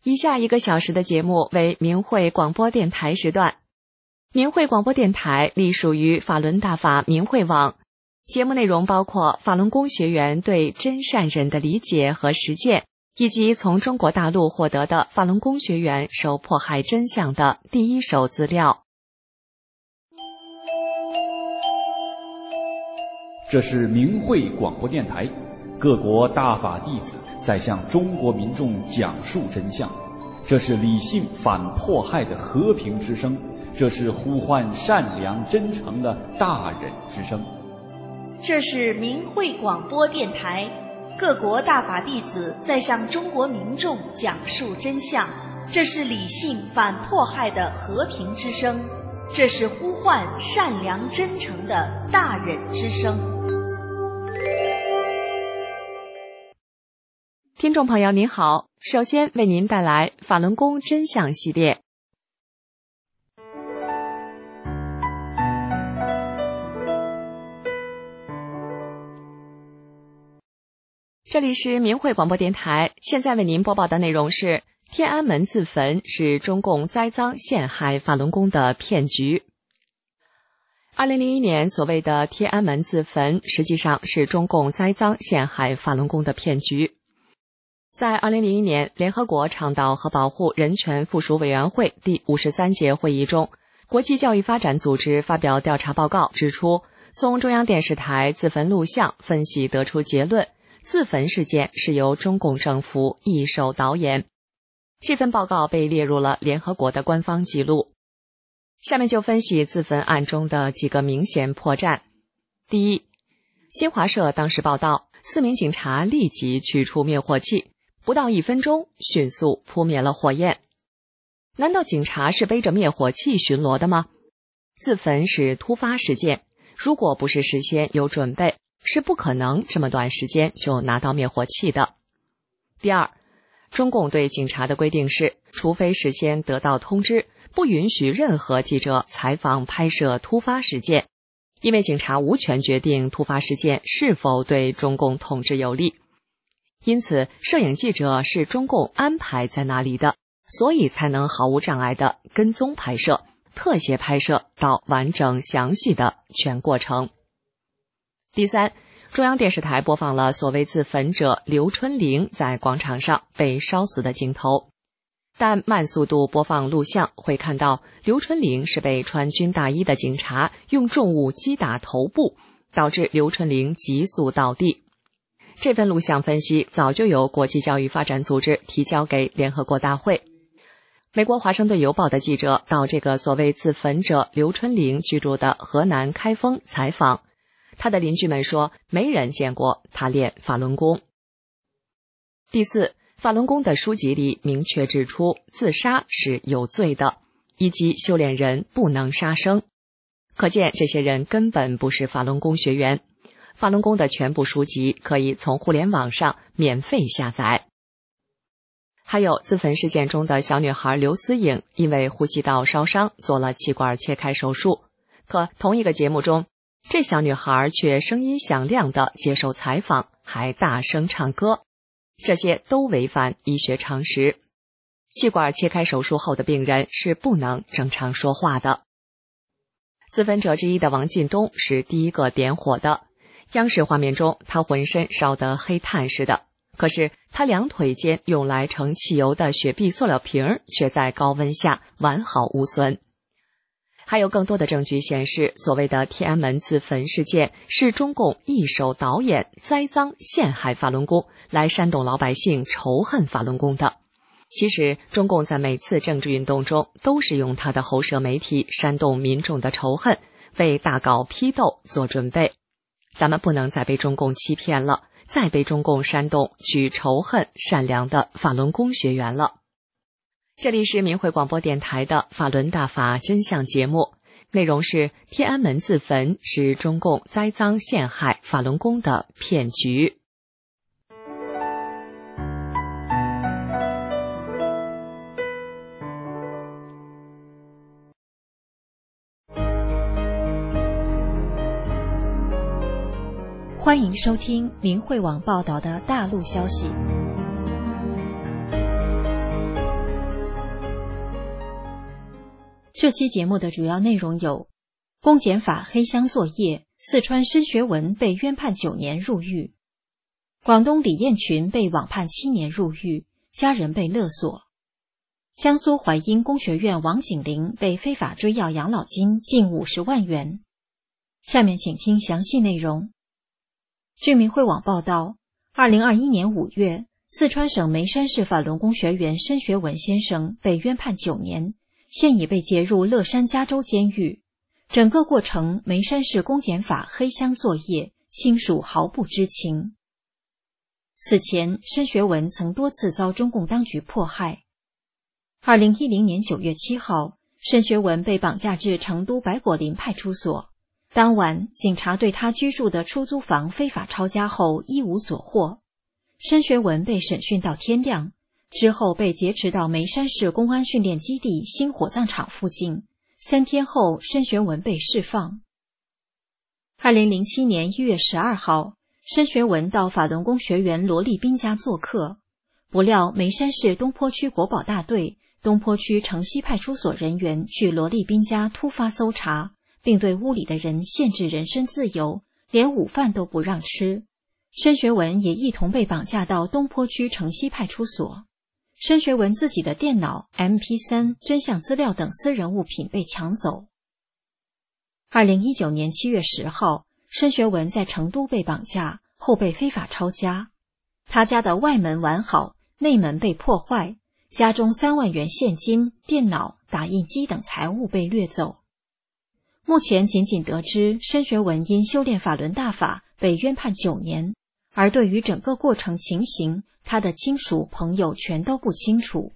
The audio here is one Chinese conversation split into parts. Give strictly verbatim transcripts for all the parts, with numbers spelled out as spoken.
以下一个小时的节目为明慧广播电台时段。明慧广播电台隶属于法轮大法明慧网，节目内容包括法轮功学员对真善忍的理解和实践，以及从中国大陆获得的法轮功学员受迫害真相的第一手资料。 这是明慧广播电台，各国大法弟子在向中国民众讲述真相，这是理性反迫害的和平之声，这是呼唤善良真诚的大忍之声。 这是明慧广播电台，各国大法弟子在向中国民众讲述真相，这是理性反迫害的和平之声，这是呼唤善良真诚的大忍之声。 听众朋友您好，首先为您带来法轮功真相系列。这里是明慧广播电台，现在为您播报的内容是天安门自焚是中共栽赃陷害法轮功的骗局。二零零一年所谓的天安门自焚实际上是中共栽赃陷害法轮功的骗局。在二零零一年联合国倡导和保护人权附属委员会第五十三届会议中，国际教育发展组织发表调查报告指出，从中央电视台自焚录像分析得出结论，自焚事件是由中共政府一手导演。这份报告被列入了联合国的官方记录。下面就分析自焚案中的几个明显破绽。第一，新华社当时报道，四名警察立即取出灭火器，不到一分钟迅速扑灭了火焰。难道警察是背着灭火器巡逻的吗？自焚是突发事件，如果不是事先有准备，是不可能这么短时间就拿到灭火器的。第二，中共对警察的规定是，除非事先得到通知，不允许任何记者采访拍摄突发事件，因为警察无权决定突发事件是否对中共统治有利。因此，摄影记者是中共安排在那里的，所以才能毫无障碍地跟踪拍摄、特写拍摄到完整详细的全过程。第三，中央电视台播放了所谓自焚者刘春玲在广场上被烧死的镜头，但慢速度播放录像会看到刘春玲是被穿军大衣的警察用重物击打头部，导致刘春玲急速倒地。这份录像分析早就由国际教育发展组织提交给联合国大会。美国华盛顿邮报的记者到这个所谓自焚者刘春玲居住的河南开封采访，他的邻居们说，没人见过他练法轮功。第四，法轮功的书籍里明确指出自杀是有罪的，以及修炼人不能杀生。可见这些人根本不是法轮功学员。法轮功的全部书籍可以从互联网上免费下载。还有自焚事件中的小女孩刘思颖，因为呼吸道烧伤做了气管切开手术，可同一个节目中，这小女孩却声音响亮地接受采访，还大声唱歌，这些都违反医学常识。气管切开手术后的病人是不能正常说话的。自焚者之一的王进东是第一个点火的，央视画面中他浑身烧得黑炭似的，可是他两腿间用来盛汽油的雪碧塑料瓶却在高温下完好无损。还有更多的证据显示，所谓的天安门自焚事件是中共一手导演栽赃陷害法轮功，来煽动老百姓仇恨法轮功的。其实中共在每次政治运动中都是用他的喉舌媒体煽动民众的仇恨，为大搞批斗做准备。咱们不能再被中共欺骗了，再被中共煽动去仇恨善良的法轮功学员了。这里是明慧广播电台的法轮大法真相节目，内容是天安门自焚是中共栽赃陷害法轮功的骗局。 欢迎收听明慧网报道的大陆消息。 这期节目的主要内容有：公检法黑箱作业，四川申学文被冤判九年入狱；广东李彦群被网判七年入狱，家人被勒索；江苏淮阴工学院王景林被非法追要养老金近五十万元。下面请听详细内容。据明慧网报道，二零二一年五月，四川省眉山市法轮功学员申学文先生被冤判九年，现已被接入乐山加州监狱。整个过程，眉山市公检法黑箱作业，亲属毫不知情。此前，申学文曾多次遭中共当局迫害。二零一零年九月七号，申学文被绑架至成都白果林派出所。当晚，警察对他居住的出租房非法抄家后一无所获。申学文被审讯到天亮，之后被劫持到眉山市公安训练基地新火葬场附近。三天后，申学文被释放。二零零七年一月十二号，申学文到法轮功学员罗丽斌家做客，不料眉山市东坡区国保大队东坡区城西派出所人员去罗丽斌家突发搜查，并对屋里的人限制人身自由，连午饭都不让吃。申学文也一同被绑架到东坡区城西派出所。申学文自己的电脑、M P 三、真相资料等私人物品被抢走。二零一九年七月十号，申学文在成都被绑架，后被非法抄家。他家的外门完好，内门被破坏，家中三万元现金、电脑、打印机等财物被掠走。目前仅仅得知申学文因修炼法轮大法被冤判九年，而对于整个过程情形，他的亲属朋友全都不清楚。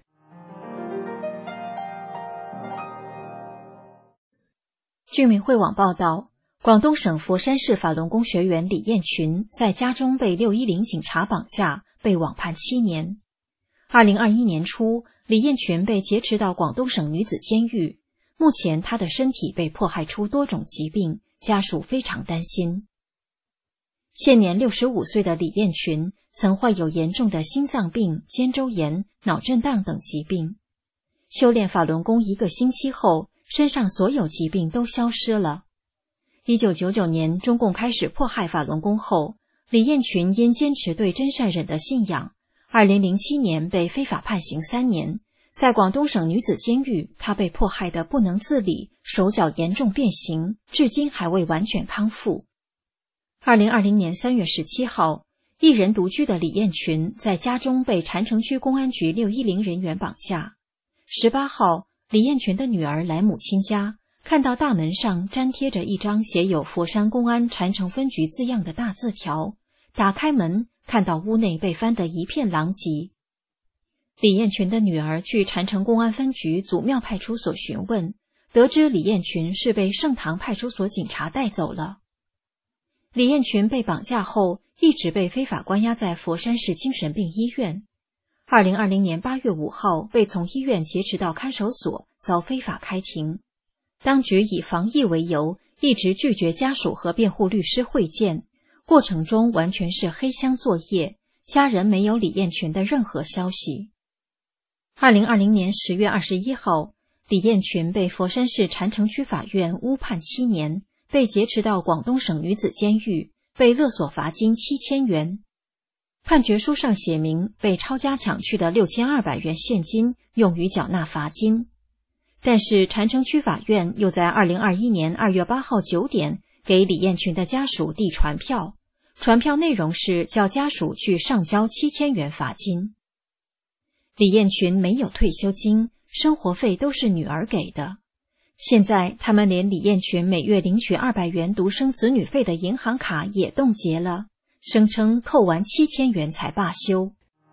据明慧网报道，广东省佛山市法轮功学员李彦群在家中被六一零警察绑架，被网判七年。二零二一年初，李彦群被劫持到广东省女子监狱，目前他的身体被迫害出多种疾病，家属非常担心。现年六十五岁的李彦群曾患有严重的心脏病、肩周炎、脑震荡等疾病。修炼法轮功一个星期后，身上所有疾病都消失了。一九九九年，中共开始迫害法轮功后，李彦群因坚持对真善忍的信仰，二零零七年被非法判刑三年。在广东省女子监狱，他被迫害得不能自理，手脚严重变形，至今还未完全康复。二零二零年三月十七号，一人独居的李彦群在家中被禅城区公安局六一零人员绑架。十八号，李彦群的女儿来母亲家，看到大门上粘贴着一张写有佛山公安禅城分局字样的大字条，打开门，看到屋内被翻得一片狼藉。李彦群的女儿去禅城公安分局祖庙派出所询问，得知李彦群是被盛唐派出所警察带走了。李彦群被绑架后，一直被非法关押在佛山市精神病医院。二零二零年八月五号，被从医院劫持到看守所，遭非法开庭。当局以防疫为由，一直拒绝家属和辩护律师会见，过程中完全是黑箱作业，家人没有李彦群的任何消息。二零二零年十月二十一号，李彦群被佛山市禅城区法院误判七年，被劫持到广东省女子监狱，被勒索罚金七千元。判决书上写明，被抄家抢去的六千二百元现金用于缴纳罚金。但是禅城区法院又在二零二一年二月八号九点给李彦群的家属递传票，传票内容是叫家属去上交七千元罚金。李彦群没有退休金，生活费都是女儿给的。现在他们连李彦群每月领取二百元独生子女费的银行卡也冻结了，声称扣完七千元才罢休。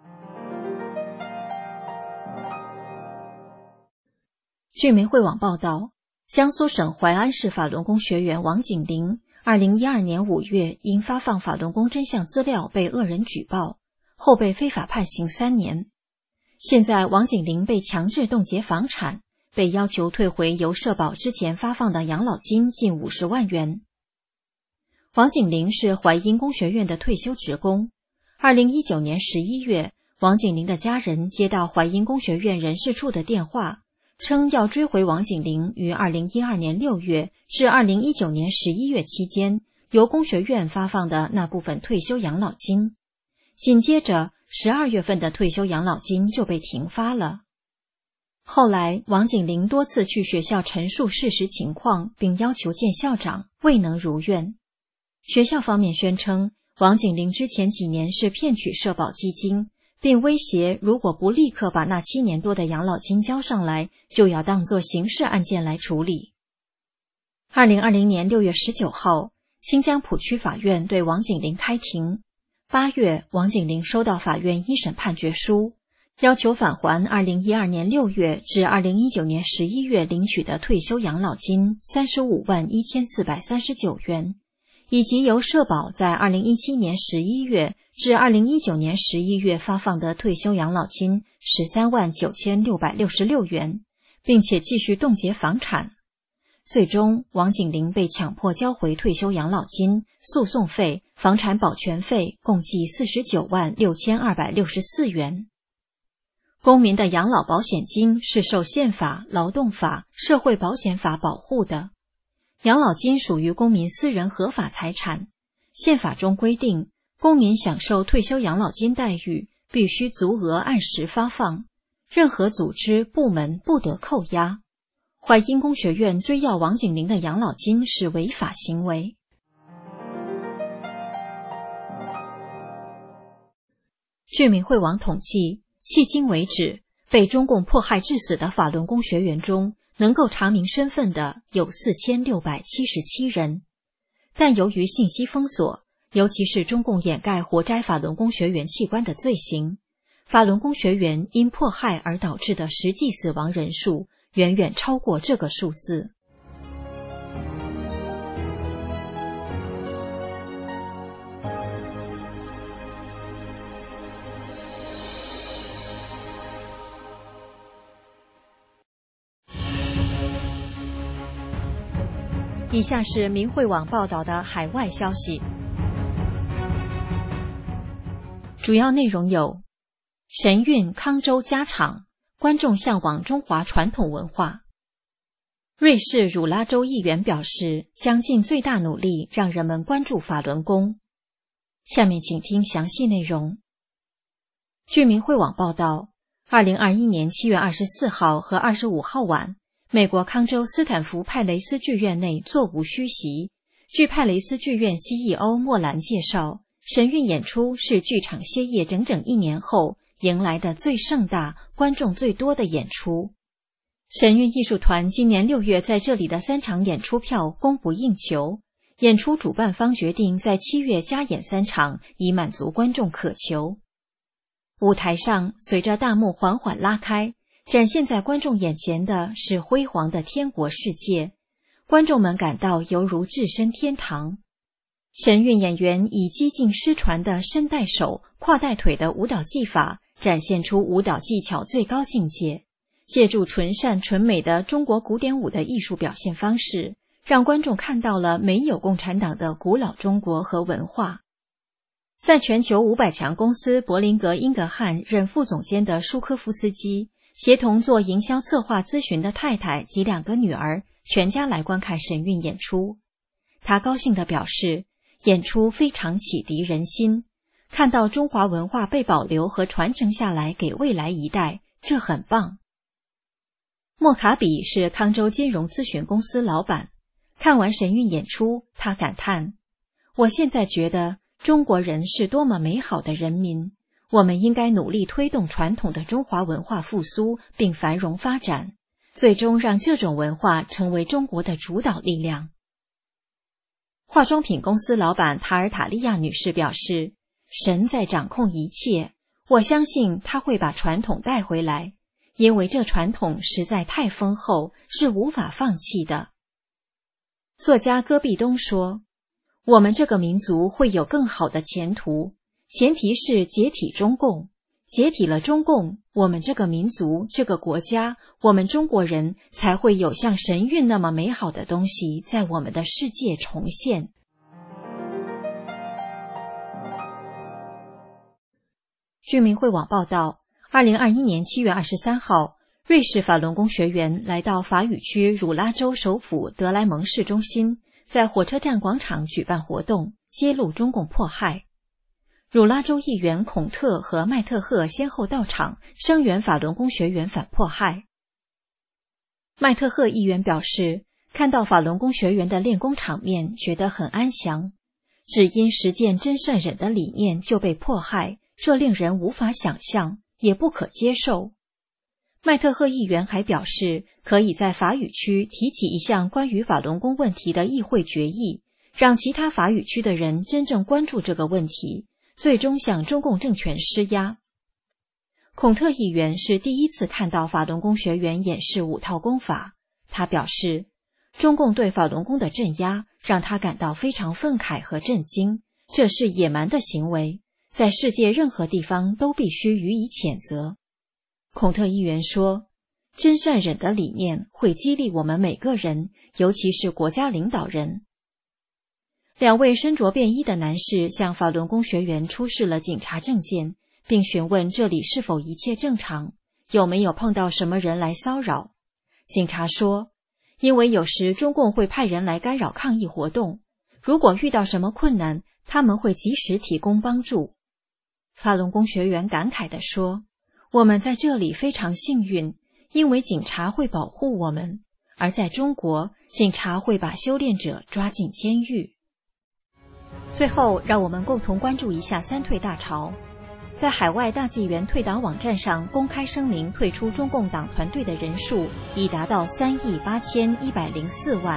据明慧网报道，江苏省淮安市法轮功学员王景林二零一二年五月因发放法轮功真相资料被恶人举报，后被非法判刑三年。现在王景林被强制冻结房产，被要求退回由社保之前发放的养老金近五十万元。王景林是淮阴工学院的退休职工。二零一九年十一月，王景林的家人接到淮阴工学院人事处的电话， 称要追回王景林于二零一二年六月至二零一九年十一月期间由工学院发放的那部分退休养老金。紧接着十二月份的退休养老金就被停发了。后来王景林多次去学校陈述事实情况，并要求见校长，未能如愿。学校方面宣称王景林之前几年是骗取社保基金，并威胁如果不立刻把那七年多的养老金交上来，就要当作刑事案件来处理。二零二零年六月十九号，新疆普区法院对王景林开庭。八月，王景林收到法院一审判决书，要求返还二零一二年六月至二零一九年十一月领取的退休养老金三十五万一千四百三十九元，以及由社保在二零一七年十一月至二零一九年十一月发放的退休养老金十三万九千六百六十六元，并且继续冻结房产。最终，王景林被强迫交回退休养老金、诉讼费、房产保全费，共计四十九万六千二百六十四元。公民的养老保险金是受宪法、劳动法、社会保险法保护的。养老金属于公民私人合法财产。宪法中规定，公民享受退休养老金待遇必须足额按时发放，任何组织、部门不得扣押。淮阴工学院追要王景林的养老金是违法行为。据民会网统计，迄今为止，被中共迫害致死的法轮功学员中，能够查明身份的有四千六百七十七人。但由于信息封锁，尤其是中共掩盖活摘法轮功学员器官的罪行，法轮功学员因迫害而导致的实际死亡人数远远超过这个数字。以下是民会网报道的海外消息，主要内容有：神韵康州加场，观众向往中华传统文化。瑞士汝拉州议员表示，将尽最大努力让人们关注法轮功。下面请听详细内容。据民会网报道，二零二一年七月二十四号和二十五号晚，美国康州斯坦福派雷斯剧院内座无虚席。据派雷斯剧院 C E O 莫兰介绍，神韵演出是剧场歇业整整一年后迎来的最盛大、观众最多的演出。神韵艺术团今年六月在这里的三场演出票供不应求，演出主办方决定在七月加演三场，以满足观众渴求。舞台上，随着大幕缓缓拉开，展现在观众眼前的是辉煌的天国世界，观众们感到犹如置身天堂。神韵演员以几近失传的伸带手、跨带腿的舞蹈技法，展现出舞蹈技巧最高境界，借助纯善纯美的中国古典舞的艺术表现方式，让观众看到了没有共产党的古老中国和文化。在全球五百强公司柏林格英格汉任副总监的舒科夫斯基，协同做营销策划咨询的太太及两个女儿，全家来观看神韵演出。他高兴地表示，演出非常启迪人心，看到中华文化被保留和传承下来给未来一代，这很棒。莫卡比是康州金融咨询公司老板，看完神韵演出，他感叹：我现在觉得中国人是多么美好的人民，我们应该努力推动传统的中华文化复苏并繁荣发展，最终让这种文化成为中国的主导力量。化妆品公司老板塔尔塔利亚女士表示，神在掌控一切，我相信他会把传统带回来，因为这传统实在太丰厚，是无法放弃的。作家戈壁东说，我们这个民族会有更好的前途，前提是解体中共，解体了中共，我们这个民族、这个国家，我们中国人才会有像神韵那么美好的东西在我们的世界重现。据民会网报道，二零二一年七月二十三号， 瑞士法轮功学员来到法语区汝拉州首府德莱蒙市中心，在火车站广场举办活动，揭露中共迫害。汝拉州议员孔特和麦特赫先后到场，声援法轮功学员反迫害。麦特赫议员表示，看到法轮功学员的练功场面，觉得很安详，只因实践真善忍的理念就被迫害，这令人无法想象，也不可接受。麦特赫议员还表示，可以在法语区提起一项关于法轮功问题的议会决议，让其他法语区的人真正关注这个问题，最终向中共政权施压。孔特议员是第一次看到法轮功学员演示五套功法，他表示，中共对法轮功的镇压让他感到非常愤慨和震惊，这是野蛮的行为，在世界任何地方都必须予以谴责。孔特议员说，真善忍的理念会激励我们每个人，尤其是国家领导人。两位身着便衣的男士向法轮功学员出示了警察证件，并询问这里是否一切正常，有没有碰到什么人来骚扰。警察说，因为有时中共会派人来干扰抗议活动，如果遇到什么困难，他们会及时提供帮助。法轮功学员感慨地说，我们在这里非常幸运，因为警察会保护我们，而在中国，警察会把修炼者抓进监狱。最后，让我们共同关注一下三退大潮。在海外大纪元退党网站上公开声明退出中共党团队的人数已达到三亿八千一百零四万。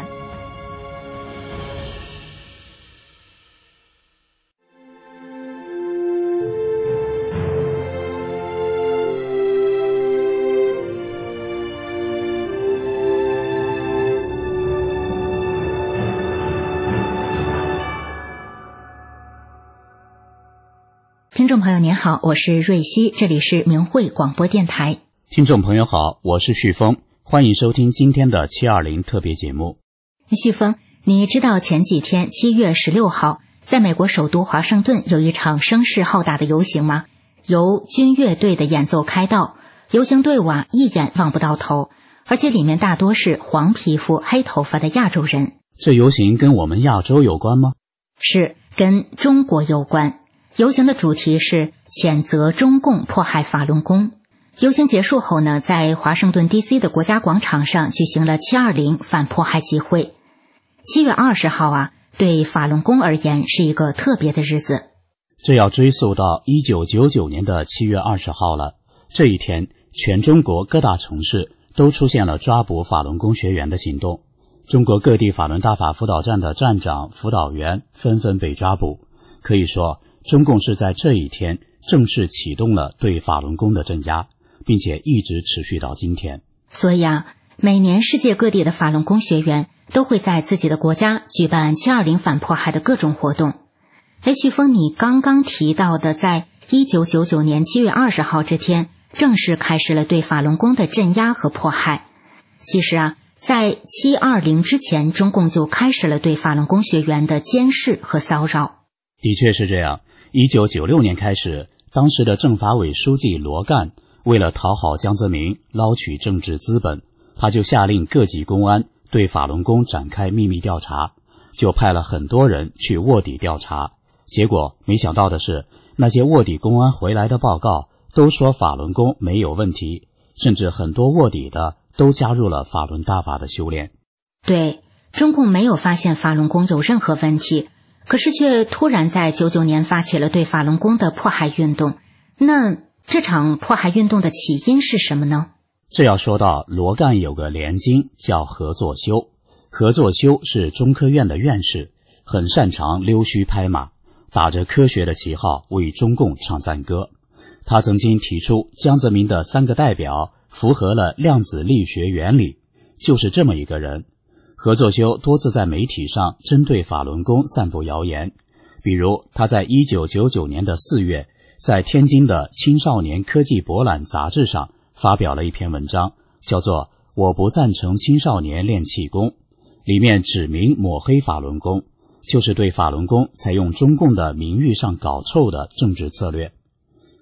听众朋友您好，我是瑞希，这里是明慧广播电台。 听众朋友好，我是旭峰，欢迎收听今天的七二零特别节目。 旭峰，你知道前几天七月十六号在美国首都华盛顿有一场声势浩大的游行吗？由军乐队的演奏开道，游行队伍啊一眼望不到头，而且里面大多是黄皮肤黑头发的亚洲人。 这游行跟我们亚洲有关吗？ 是，跟中国有关。游行的主题是谴责中共迫害法轮功。游行结束后呢，在华盛顿 D C 的国家广场上举行了七二零反迫害集会。七月二十号啊，对法轮功而言是一个特别的日子。 这要追溯到一九九九年的七月二十号了。这一天，全中国各大城市都出现了抓捕法轮功学员的行动。中国各地法轮大法辅导站的站长、辅导员纷纷被抓捕。可以说，中共是在这一天正式启动了对法轮功的镇压，并且一直持续到今天。 所以啊，每年世界各地的法轮功学员都会在自己的国家举办七二零反迫害的各种活动。哎，旭峰，你刚刚提到的在一九九九年七月二十号这天正式开始了对法轮功的镇压和迫害。其实啊，在七二零之前，中共就开始了对法轮功学员的监视和骚扰。 的确是这样。一九九六年开始，当时的政法委书记罗干为了讨好江泽民，捞取政治资本，他就下令各级公安对法轮功展开秘密调查，就派了很多人去卧底调查。结果没想到的是，那些卧底公安回来的报告都说法轮功没有问题，甚至很多卧底的都加入了法轮大法的修炼。 对，中共没有发现法轮功有任何问题，可是却突然在九九年发起了对法轮功的迫害运动。那这场迫害运动的起因是什么呢？ 这要说到罗干有个连经叫何作修。何作修是中科院的院士，很擅长溜须拍马，打着科学的旗号为中共唱赞歌。他曾经提出江泽民的三个代表符合了量子力学原理，就是这么一个人。何作修多次在媒体上针对法轮功散布谣言，比如他在一九九九年的四月，在天津的青少年科技博览杂志上发表了一篇文章，叫做《我不赞成青少年练气功》，里面指明抹黑法轮功，就是对法轮功采用中共的名誉上搞臭的政治策略。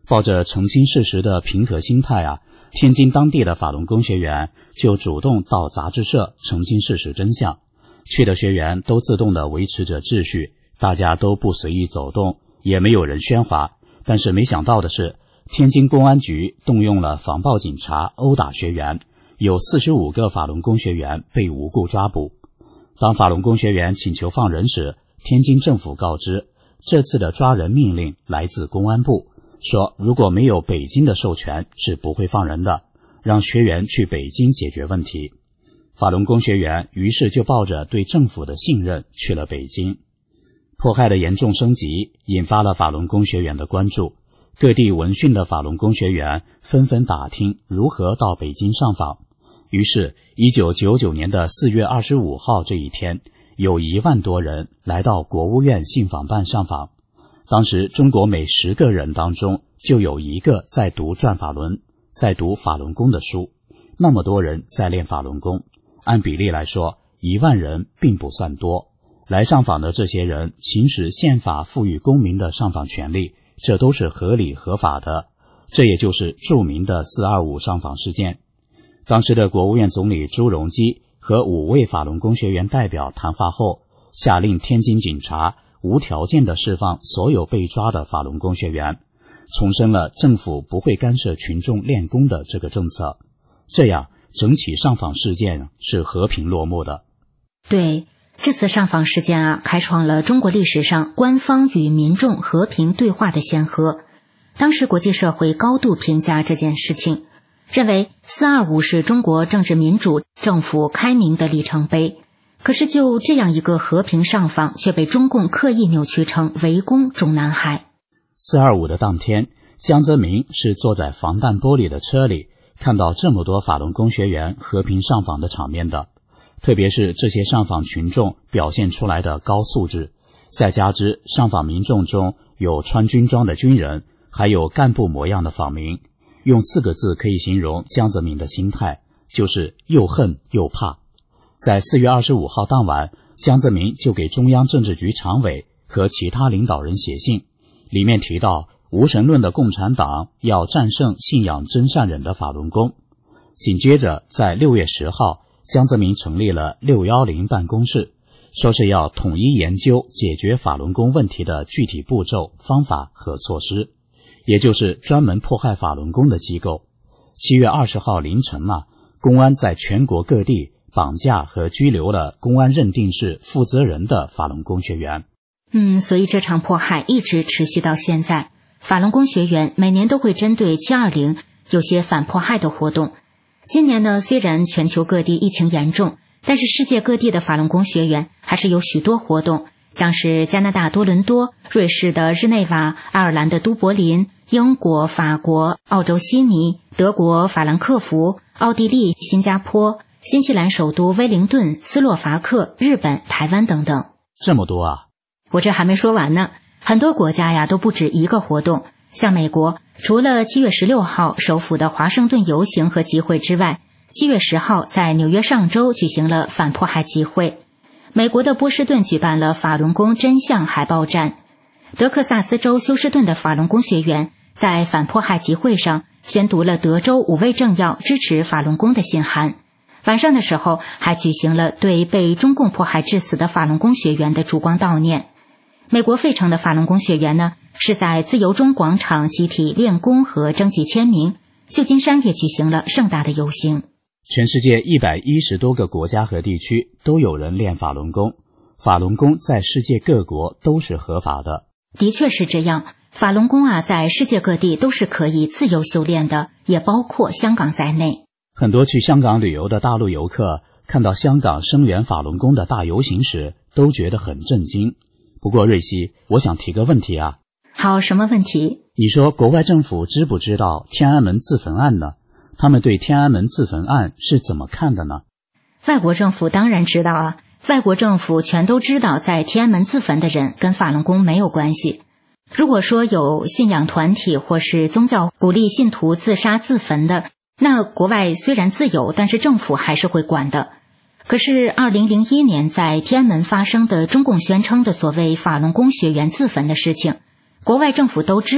抱着澄清事实的平和心态啊，天津当地的法轮功学员就主动到杂志社澄清事实真相。去的学员都自动地维持着秩序，大家都不随意走动，也没有人喧哗。但是没想到的是，天津公安局动用了防暴警察殴打学员，有四十五个法轮功学员被无故抓捕。当法轮功学员请求放人时，天津政府告知，这次的抓人命令来自公安部，说如果没有北京的授权是不会放人的，让学员去北京解决问题。法轮功学员于是就抱着对政府的信任去了北京。迫害的严重升级引发了法轮功学员的关注，各地闻讯的法轮功学员纷纷打听如何到北京上访。于是一九九九年的四月二十五号这一天，有一万多人来到国务院信访办上访。当时中国每十个人当中就有一个在读转法轮，在读法轮功的书，那么多人在练法轮功，按比例来说，一万人并不算多。来上访的这些人行使宪法赋予公民的上访权利，这都是合理合法的。这也就是著名的四二五上访事件。当时的国务院总理朱镕基和五位法轮功学员代表谈话后，下令天津警察无条件地释放所有被抓的法轮功学员，重申了政府不会干涉群众练功的这个政策。这样整起上访事件是和平落幕的。 对，这次上访事件啊，开创了中国历史上官方与民众和平对话的先河。当时国际社会高度评价这件事情，认为四二五是中国政治民主、政府开明的里程碑。可是就这样一个和平上访，却被中共刻意扭曲成围攻中南海。 四二五的当天，江泽民是坐在防弹玻璃的车里，看到这么多法轮功学员和平上访的场面的。特别是这些上访群众表现出来的高素质，再加之上访民众中有穿军装的军人，还有干部模样的访民，用四个字可以形容江泽民的心态，就是又恨又怕。在四月二十五号当晚，江泽民就给中央政治局常委和其他领导人写信，里面提到无神论的共产党要战胜信仰真善忍的法轮功。紧接着在六月十号，江泽民成立了六一零办公室，说是要统一研究解决法轮功问题的具体步骤、方法和措施，也就是专门迫害法轮功的机构。七月二十号凌晨啊，公安在全国各地绑架和拘留了公安认定是负责人的法轮功学员。 嗯，所以这场迫害一直持续到现在。法轮功学员每年都会针对七二零有些反迫害的活动。今年呢，虽然全球各地疫情严重，但是世界各地的法轮功学员还是有许多活动，像是加拿大多伦多、瑞士的日内瓦、爱尔兰的都柏林、英国、法国、澳洲悉尼、德国法兰克福、奥地利、新加坡、新西兰首都威灵顿、斯洛伐克、日本、台湾等等。 这么多啊！ 我这还没说完呢，很多国家呀都不止一个活动。像美国，除了七月十六号首府的华盛顿游行和集会之外，七月十号在纽约上州举行了反迫害集会。美国的波士顿举办了法轮功真相海报战。德克萨斯州休斯顿的法轮功学员在反迫害集会上宣读了德州五位政要支持法轮功的信函。晚上的时候还举行了对被中共迫害致死的法轮功学员的烛光悼念。美国费城的法轮功学员呢，是在自由中广场集体练功和征集签名。旧金山也举行了盛大的游行。 全世界一百一十多个国家和地区都有人练法轮功，法轮功在世界各国都是合法的。 的确是这样，法轮功啊，在世界各地都是可以自由修炼的，也包括香港在内。 很多去香港旅游的大陆游客看到香港声援法轮功的大游行时，都觉得很震惊。不过瑞希，我想提个问题啊。 好，什么问题？ 你说国外政府知不知道天安门自焚案呢？他们对天安门自焚案是怎么看的呢？ 外国政府当然知道啊，外国政府全都知道在天安门自焚的人跟法轮功没有关系。如果说有信仰团体或是宗教鼓励信徒自杀自焚的，那国外虽然自由，但是政府还是会管的。可是二零零一年在天安门发生的中共宣称的所谓法轮功学员自焚的事情，国外政府都知道，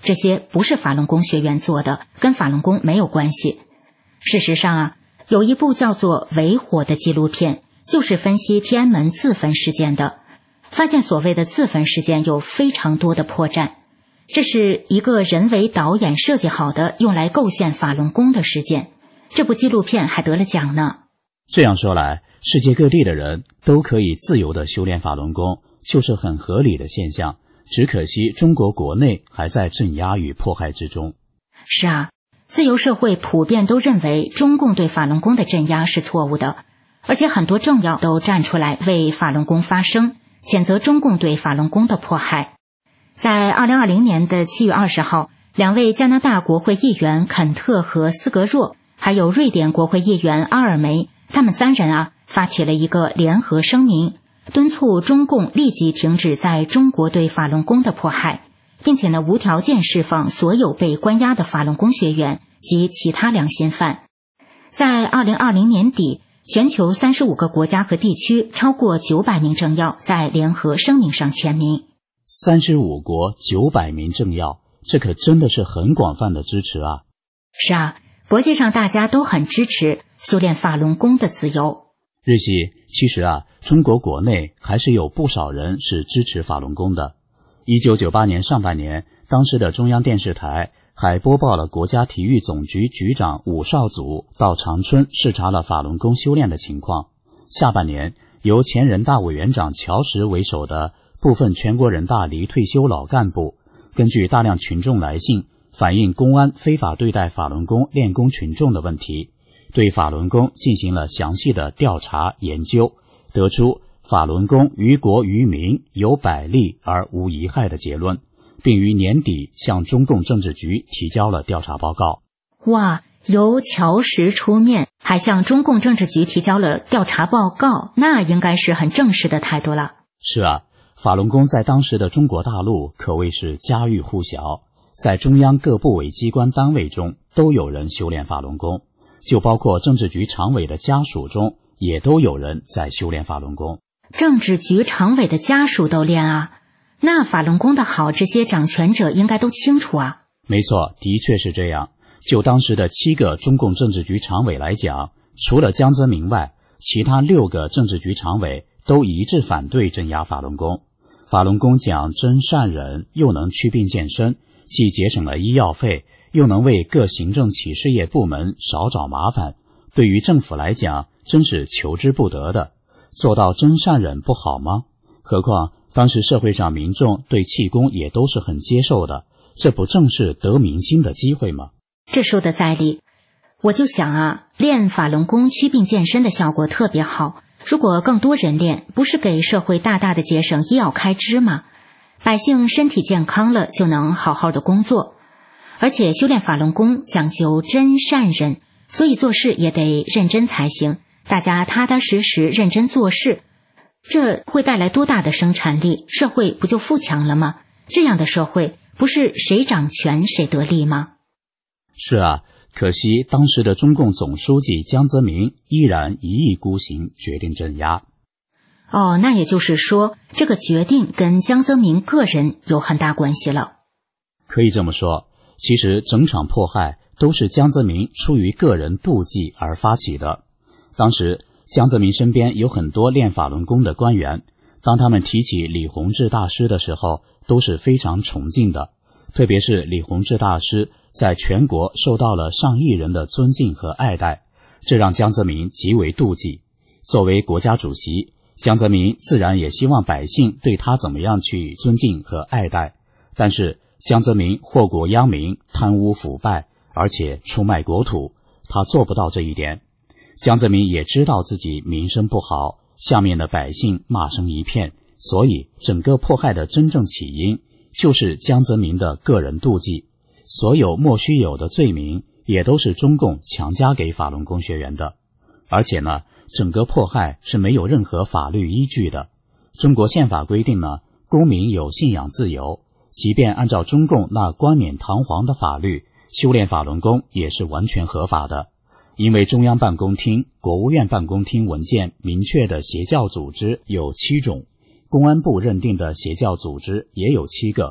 这些不是法轮功学员做的，跟法轮功没有关系。事实上啊，有一部叫做《为火》的纪录片，就是分析天安门自焚事件的，发现所谓的自焚事件有非常多的破绽。这是一个人为导演设计好的用来构陷法轮功的事件。这部纪录片还得了奖呢。 这样说来，世界各地的人都可以自由地修炼法轮功，就是很合理的现象，只可惜中国国内还在镇压与迫害之中。 是啊，自由社会普遍都认为中共对法轮功的镇压是错误的，而且很多政要都站出来为法轮功发声，谴责中共对法轮功的迫害。在二零二零年的七月二十号，两位加拿大国会议员肯特和斯格若，还有瑞典国会议员阿尔梅，他们三人啊发起了一个联合声明，敦促中共立即停止在中国对法轮功的迫害，并且呢无条件释放所有被关押的法轮功学员及其他良心犯。在二零二零年底，全球三十五个国家和地区超过九百名政要在联合声明上签名。 三十五国九百名政要，这可真的是很广泛的支持啊。 是啊，国际上大家都很支持修炼法轮功的自由。 日系，其实啊，中国国内还是有不少人是支持法轮功的。一九九八年上半年，当时的中央电视台还播报了国家体育总局局长武少祖到长春视察了法轮功修炼的情况。下半年，由前人大委员长乔石为首的部分全国人大离退休老干部，根据大量群众来信反映公安非法对待法轮功练功群众的问题，对法轮功进行了详细的调查研究，得出法轮功于国于民有百利而无一害的结论，并于年底向中共政治局提交了调查报告。 哇，由乔石出面，还向中共政治局提交了调查报告，那应该是很正式的态度了。 是啊，法轮功在当时的中国大陆可谓是家喻户晓，在中央各部委机关单位中都有人修炼法轮功，就包括政治局常委的家属中也都有人在修炼法轮功。 政治局常委的家属都练啊，那法轮功的好，这些掌权者应该都清楚啊。 没错，的确是这样。就当时的七个中共政治局常委来讲，除了江泽民外，其他六个政治局常委都一致反对镇压法轮功。法轮功讲真善忍，又能祛病健身，既节省了医药费，又能为各行政企事业部门少找麻烦，对于政府来讲真是求之不得的。做到真善忍不好吗？何况当时社会上民众对气功也都是很接受的，这不正是得民心的机会吗？ 这说的在理。我就想啊，练法轮功祛病健身的效果特别好，如果更多人练，不是给社会大大的节省医药开支吗？百姓身体健康了，就能好好的工作。而且修炼法轮功讲究真善忍，所以做事也得认真才行，大家踏踏实实认真做事，这会带来多大的生产力，社会不就富强了吗？这样的社会不是谁掌权谁得利吗？ 是啊，可惜当时的中共总书记江泽民依然一意孤行，决定镇压。 哦，那也就是说，这个决定跟江泽民个人有很大关系了。 可以这么说，其实整场迫害都是江泽民出于个人妒忌而发起的。当时江泽民身边有很多练法轮功的官员，当他们提起李洪志大师的时候，都是非常崇敬的。特别是李洪志大师在全国受到了上亿人的尊敬和爱戴，这让江泽民极为妒忌。作为国家主席，江泽民自然也希望百姓对他怎么样去尊敬和爱戴。但是江泽民祸国殃民，贪污腐败，而且出卖国土，他做不到这一点。江泽民也知道自己名声不好，下面的百姓骂声一片，所以整个迫害的真正起因就是江泽民的个人妒忌，所有莫须有的罪名也都是中共强加给法轮功学员的。而且呢，整个迫害是没有任何法律依据的。中国宪法规定呢，公民有信仰自由，即便按照中共那冠冕堂皇的法律，修炼法轮功也是完全合法的。因为中央办公厅、国务院办公厅文件明确的邪教组织有七种，公安部认定的邪教组织也有七个，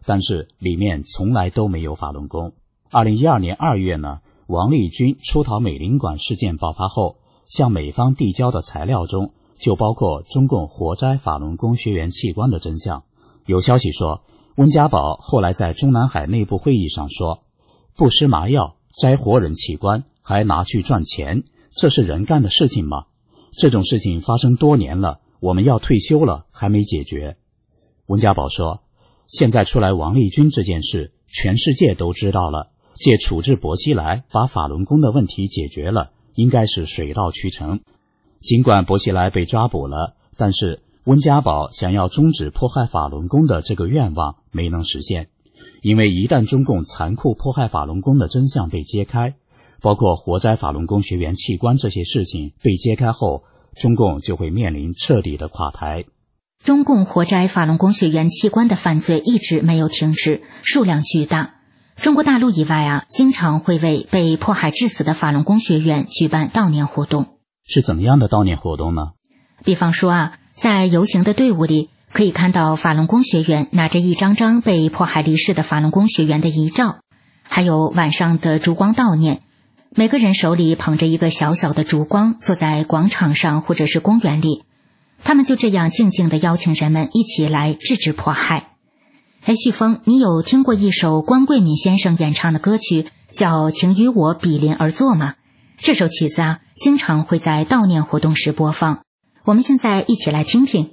但是里面从来都没有法轮功。二零一二年二月呢，王立军出逃美领馆事件爆发后，向美方递交的材料中就包括中共活摘法轮功学员器官的真相。有消息说，温家宝后来在中南海内部会议上说，不施麻药摘活人器官还拿去赚钱，这是人干的事情吗？这种事情发生多年了，我们要退休了还没解决。温家宝说，现在出来王立军这件事全世界都知道了，借处置薄熙来把法轮功的问题解决了，应该是水到渠成。尽管薄熙来被抓捕了，但是温家宝想要终止迫害法轮功的这个愿望没能实现。因为一旦中共残酷迫害法轮功的真相被揭开，包括活摘法轮功学员器官这些事情被揭开后，中共就会面临彻底的垮台。 中共活摘法轮功学员器官的犯罪一直没有停止，数量巨大。中国大陆以外啊，经常会为被迫害致死的法轮功学员举办悼念活动。 是怎样的悼念活动呢？ 比方说啊，在游行的队伍里，可以看到法轮功学员拿着一张张被迫害离世的法轮功学员的遗照，还有晚上的烛光悼念，每个人手里捧着一个小小的烛光，坐在广场上或者是公园里，他们就这样静静地邀请人们一起来制止迫害。哎，旭峰，你有听过一首关桂敏先生演唱的歌曲叫《请与我比邻而坐》吗？这首曲子啊，经常会在悼念活动时播放。我们现在一起来听听。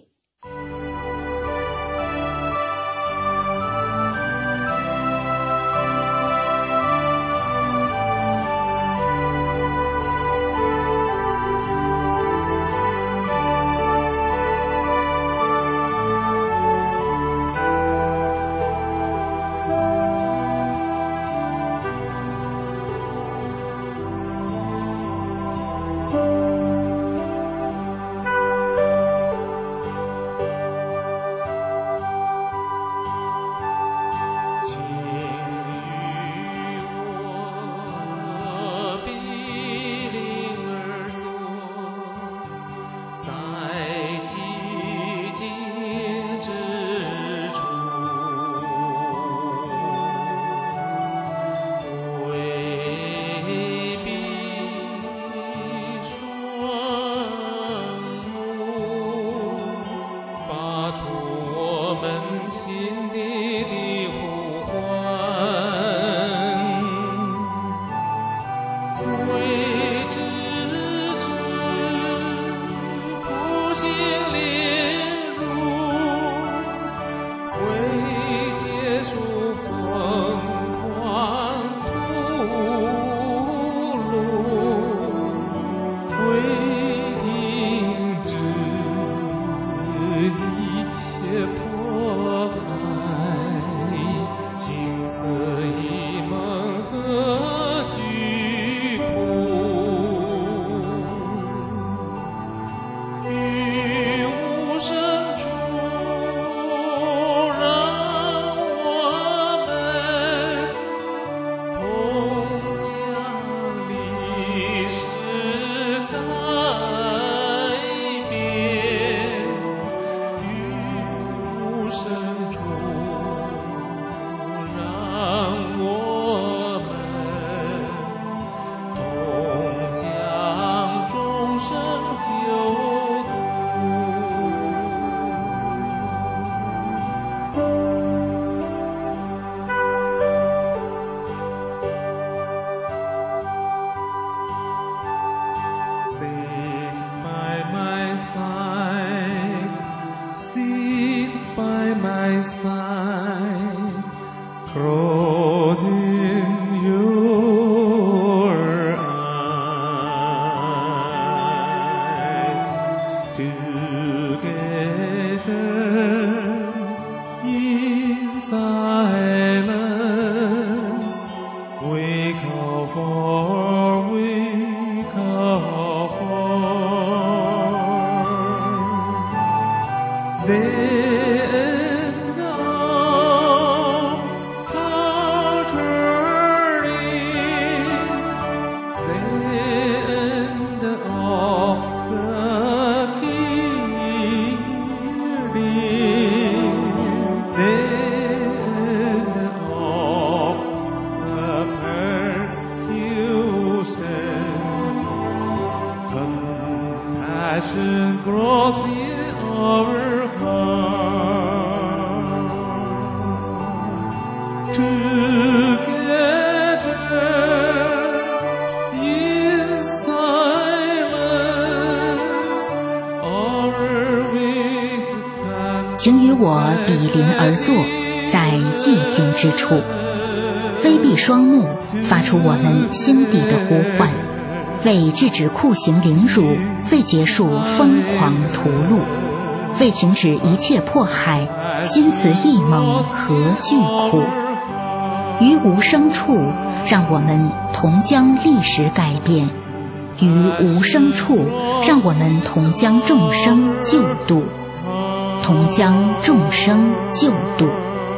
passion grows in our heart. Together in silence, our ways can 请与我比邻而坐，在寂静之处，微闭双目，发出我们心底的呼唤，为制止酷刑凌辱，为结束疯狂屠戮，为停止一切迫害，心慈意猛，何惧苦？于无声处，让我们同将历史改变；于无声处，让我们同将众生救度，同将众生救度。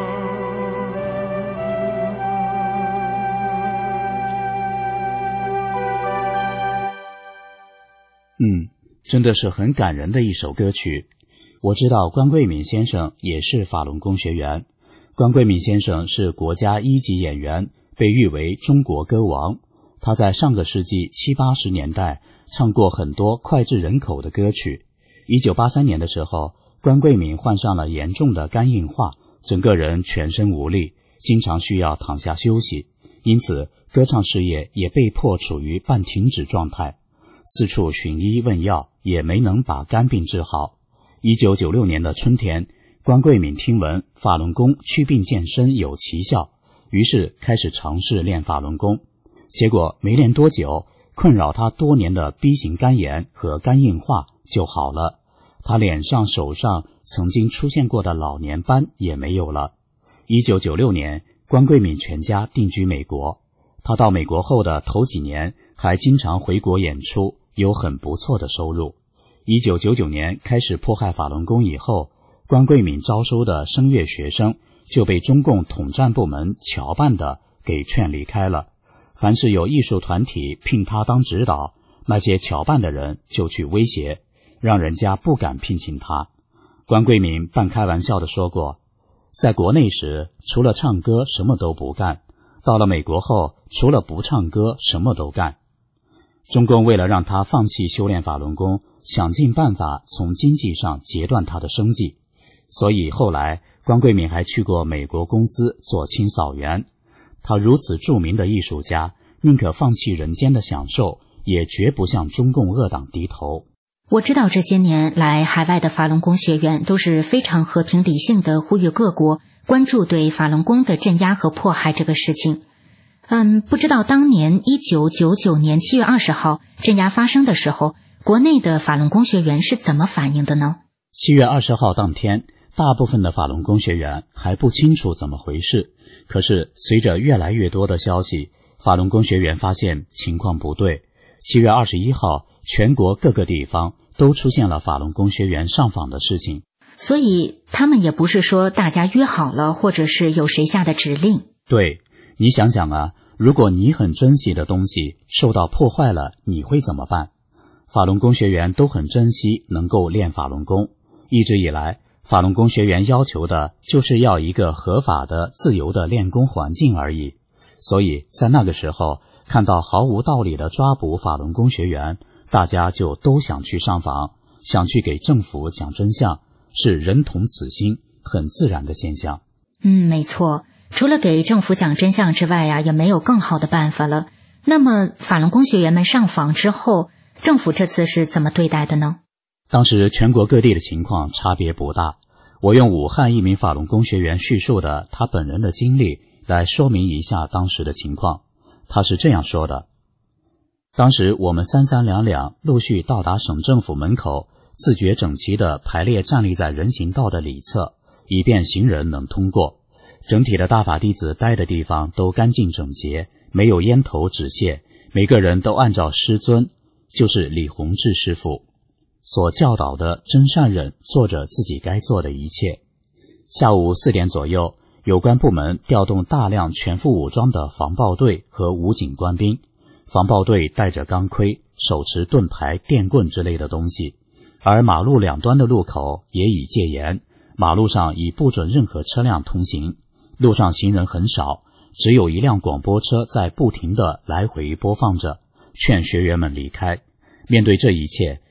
嗯，真的是很感人的一首歌曲。我知道关桂敏先生也是法轮功学员。关桂敏先生是国家一级演员，被誉为中国歌王。他在上个世纪七八十年代唱过很多脍炙人口的歌曲。一九八三年的时候，关桂敏患上了严重的肝硬化，整个人全身无力，经常需要躺下休息，因此歌唱事业也被迫处于半停止状态。四处寻医问药，也没能把肝病治好。一九九六年的春天，关桂敏听闻法轮功祛病健身有奇效，于是开始尝试练法轮功。结果没练多久，困扰他多年的 B 型肝炎和肝硬化就好了，他脸上手上曾经出现过的老年斑也没有了。一九九六年，关桂敏全家定居美国。他到美国后的头几年还经常回国演出，有很不错的收入。一九九九年开始迫害法轮功以后，关桂敏招收的声乐学生就被中共统战部门侨办的给劝离开了。凡是有艺术团体聘他当指导，那些侨办的人就去威胁，让人家不敢聘请他。关桂敏半开玩笑地说过，在国内时除了唱歌什么都不干，到了美国后除了不唱歌什么都干。中共为了让他放弃修炼法轮功，想尽办法从经济上截断他的生计，所以后来关桂敏还去过美国公司做清扫员。他如此著名的艺术家，宁可放弃人间的享受，也绝不向中共恶党低头。 我知道这些年来海外的法轮功学员都是非常和平理性的呼吁各国关注对法轮功的镇压和迫害这个事情。嗯，不知道当年一九九九年七月二十号镇压发生的时候，国内的法轮功学员是怎么反应的呢？ 七月二十号当天，大部分的法轮功学员还不清楚怎么回事，可是随着越来越多的消息，法轮功学员发现情况不对。七月二十一号，全国各个地方都出现了法轮功学员上访的事情。 所以他们也不是说大家约好了，或者是有谁下的指令。 对，你想想啊，如果你很珍惜的东西受到破坏了，你会怎么办？法轮功学员都很珍惜能够练法轮功，一直以来法轮功学员要求的就是要一个合法的自由的练功环境而已。所以在那个时候看到毫无道理的抓捕法轮功学员，大家就都想去上访，想去给政府讲真相，是人同此心，很自然的现象。 嗯，没错，除了给政府讲真相之外呀、啊，也没有更好的办法了。那么法轮功学员们上访之后，政府这次是怎么对待的呢？ 当时全国各地的情况差别不大，我用武汉一名法轮功学员叙述的他本人的经历来说明一下当时的情况。他是这样说的：当时我们三三两两陆续到达省政府门口，自觉整齐地排列站立在人行道的里侧，以便行人能通过。整体的大法弟子待的地方都干净整洁，没有烟头纸屑，每个人都按照师尊，就是李洪志师傅所教导的真善忍做着自己该做的一切。下午四点左右，有关部门调动大量全副武装的防暴队和武警官兵，防暴队带着钢盔，手持盾牌、电棍之类的东西，而马路两端的路口也已戒严，马路上已不准任何车辆通行，路上行人很少，只有一辆广播车在不停地来回播放着，劝学员们离开。面对这一切，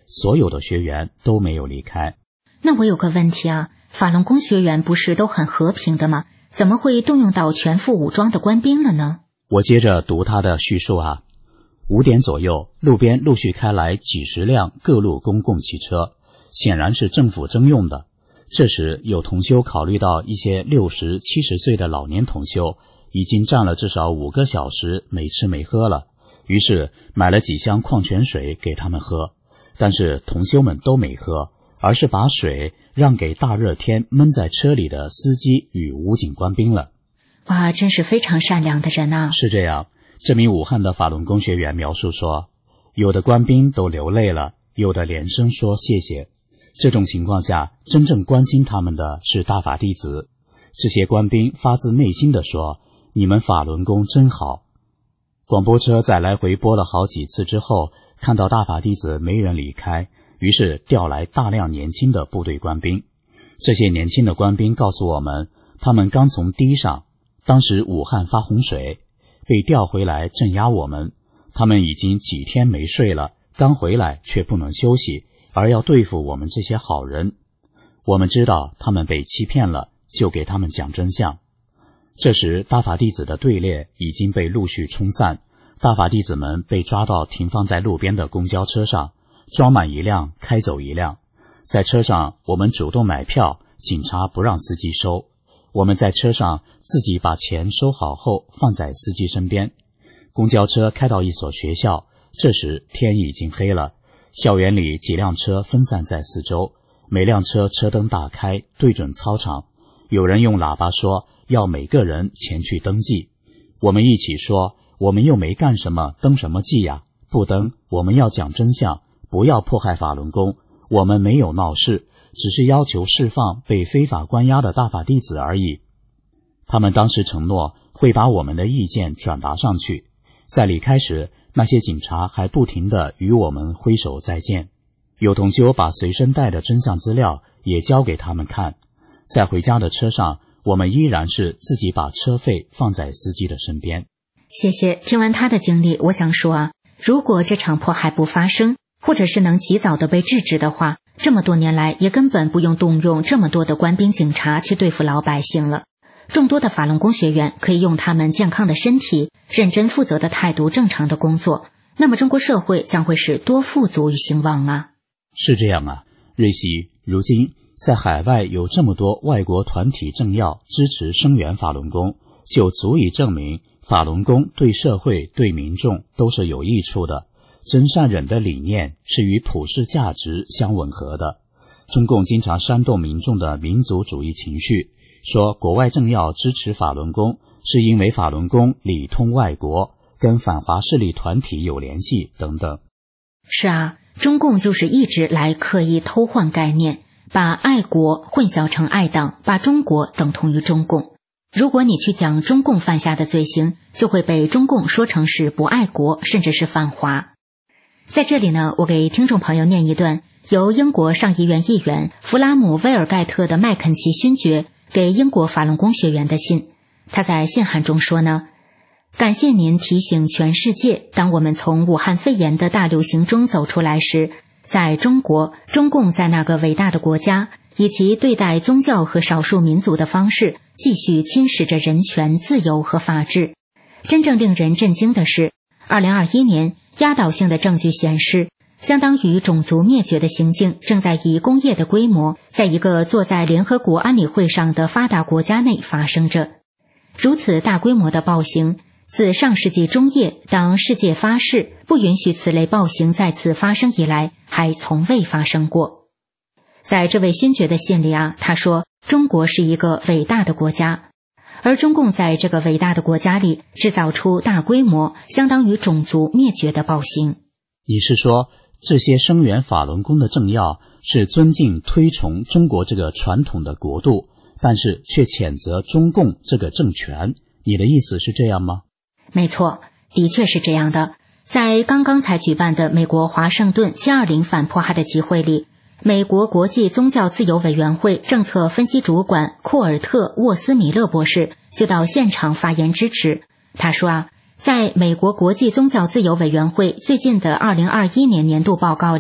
所有的学员都没有离开。 那我有个问题啊，法轮功学员不是都很和平的吗？怎么会动用到全副武装的官兵了呢？ 我接着读他的叙述啊。五点左右，路边陆续开来几十辆各路公共汽车，显然是政府征用的。这时有同修考虑到一些六十、七十岁的老年同修已经站了至少五个小时没吃没喝了，于是买了几箱矿泉水给他们喝。但是同修们都没喝，而是把水让给大热天闷在车里的司机与武警官兵了。 哇，真是非常善良的人啊！ 是这样，这名武汉的法轮功学员描述说，有的官兵都流泪了，有的连声说谢谢。这种情况下，真正关心他们的是大法弟子。这些官兵发自内心地说，你们法轮功真好。广播车在来回播了好几次之后，看到大法弟子没人离开，于是调来大量年轻的部队官兵。这些年轻的官兵告诉我们，他们刚从堤上，当时武汉发洪水，被调回来镇压我们。他们已经几天没睡了，刚回来却不能休息，而要对付我们这些好人。我们知道他们被欺骗了，就给他们讲真相。这时大法弟子的队列已经被陆续冲散，大法弟子们被抓到停放在路边的公交车上，装满一辆开走一辆。在车上我们主动买票，警察不让司机收。我们在车上自己把钱收好后放在司机身边。公交车开到一所学校，这时天已经黑了，校园里几辆车分散在四周，每辆车车灯大开，对准操场。有人用喇叭说要每个人前去登记。我们一起说，我们又没干什么，登什么记呀？不登，我们要讲真相，不要迫害法轮功。我们没有闹事，只是要求释放被非法关押的大法弟子而已。他们当时承诺会把我们的意见转达上去。在离开时，那些警察还不停地与我们挥手再见。有同修把随身带的真相资料也交给他们看。在回家的车上，我们依然是自己把车费放在司机的身边。 谢谢。听完他的经历，我想说啊，如果这场迫害不发生，或者是能及早的被制止的话，这么多年来也根本不用动用这么多的官兵警察去对付老百姓了。众多的法轮功学员可以用他们健康的身体、认真负责的态度正常的工作，那么中国社会将会是多富足与兴旺啊！ 是这样啊，瑞希，如今在海外有这么多外国团体政要支持声援法轮功，就足以证明法轮功对社会对民众都是有益处的。真善忍的理念是与普世价值相吻合的。中共经常煽动民众的民族主义情绪，说国外政要支持法轮功是因为法轮功里通外国，跟反华势力团体有联系等等。 是啊，中共就是一直来刻意偷换概念，把爱国混淆成爱党，把中国等同于中共。如果你去讲中共犯下的罪行，就会被中共说成是不爱国，甚至是反华。在这里呢，我给听众朋友念一段由英国上议院议员弗拉姆威尔盖特的麦肯齐勋爵给英国法轮功学员的信。他在信函中说呢，感谢您提醒全世界，当我们从武汉肺炎的大流行中走出来时，在中国，中共在那个伟大的国家以其对待宗教和少数民族的方式继续侵蚀着人权、自由和法治。真正令人震惊的是，二零二一年压倒性的证据显示，相当于种族灭绝的行径正在以工业的规模，在一个坐在联合国安理会上的发达国家内发生着。如此大规模的暴行，自上世纪中叶当世界发誓不允许此类暴行再次发生以来，还从未发生过。在这位勋爵的信里啊，他说中国是一个伟大的国家，而中共在这个伟大的国家里制造出大规模相当于种族灭绝的暴行。 你是说这些声援法轮功的政要是尊敬推崇中国这个传统的国度，但是却谴责中共这个政权，你的意思是这样吗？ 没错，的确是这样的。在刚刚才举办的美国华盛顿七二零反迫害的集会里，美国国际宗教自由委员会政策分析主管库尔特·沃斯米勒博士就到现场发言支持。他说啊，在美国国际宗教自由委员会最近的二零二一年年度报告里，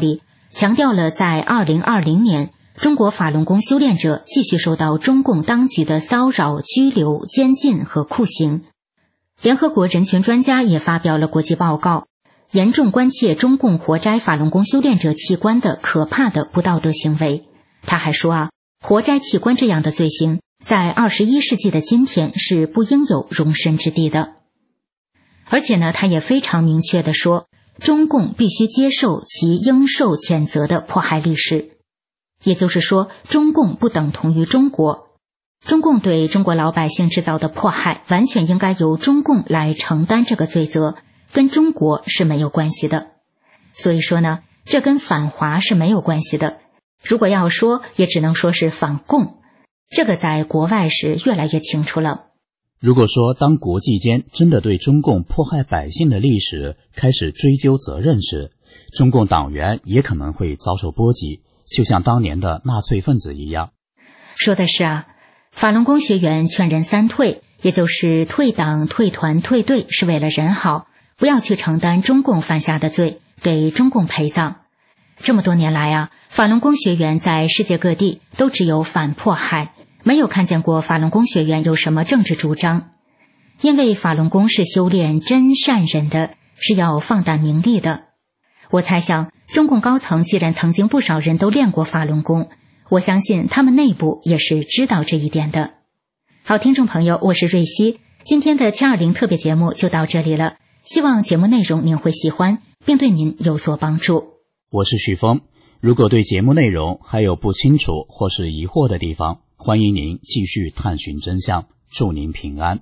强调了在二零二零年中国法轮功修炼者继续受到中共当局的骚扰、拘留、监禁和酷刑。联合国人权专家也发表了国际报告，严重关切中共活摘法轮功修炼者器官的可怕的不道德行为。他还说啊，活摘器官这样的罪行在二十一世纪的今天是不应有容身之地的。而且呢，他也非常明确地说，中共必须接受其应受谴责的迫害历史。也就是说，中共不等同于中国。中共对中国老百姓制造的迫害，完全应该由中共来承担这个罪责，跟中国是没有关系的。所以说呢，这跟反华是没有关系的。如果要说，也只能说是反共。这个在国外是越来越清楚了。 如果说当国际间真的对中共迫害百姓的历史开始追究责任时，中共党员也可能会遭受波及，就像当年的纳粹分子一样。 说的是啊，法轮功学员劝人三退，也就是退党、退团、退队，是为了人好，不要去承担中共犯下的罪，给中共陪葬。这么多年来啊，法轮功学员在世界各地都只有反迫害，没有看见过法轮功学员有什么政治主张。因为法轮功是修炼真善忍的，是要放大名利的。我猜想，中共高层既然曾经不少人都练过法轮功，我相信他们内部也是知道这一点的。好，听众朋友，我是瑞希，今天的七二零特别节目就到这里了，希望节目内容您会喜欢，并对您有所帮助。 我是许峰，如果对节目内容还有不清楚或是疑惑的地方，欢迎您继续探寻真相，祝您平安。